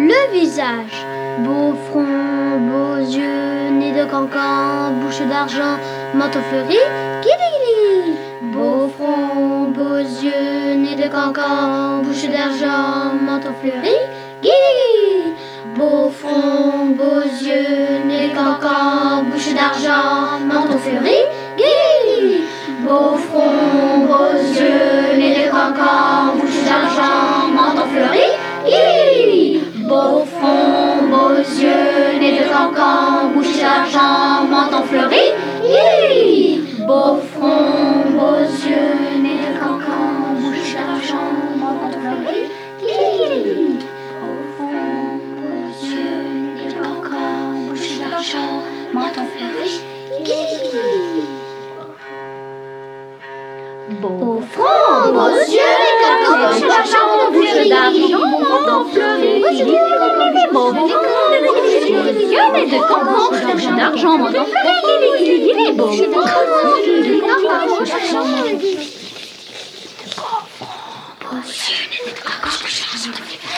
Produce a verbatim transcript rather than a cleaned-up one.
Le visage, beau front, beaux yeux, nez de cancan, bouche d'argent, menton fleuri, guili. Beau front, beaux yeux, nez de cancan, bouche d'argent, menton fleuri, guili. Beau front, beaux yeux, nez de cancan, bouche d'argent, menton fleuri, guili. Beau front, beaux yeux, nez de cancan, bouche d'argent, menton fleuri, guili. Beau front, beaux yeux, nez de cancan, bouche d'argent, menton fleuri, guili. Beau front, beaux yeux, nez de cancan, bouche d'argent, menton fleuri, guili. Beau front, beaux yeux, nez de cancan, bouche d'argent, menton fleuri, guili. Beau front, beaux yeux, nez de cancan, bouche d'argent, bouche d'argent, menton fleuri, guili. Beau front, beaux yeux, nez de cancan, bouche d'argent, menton fleuri, guili. Beau front, beaux yeux, nez de cancan, bouche d'argent, menton fleuri, guili. Beau front, beaux yeux, nez de cancan, bouche d'argent, menton fleuri.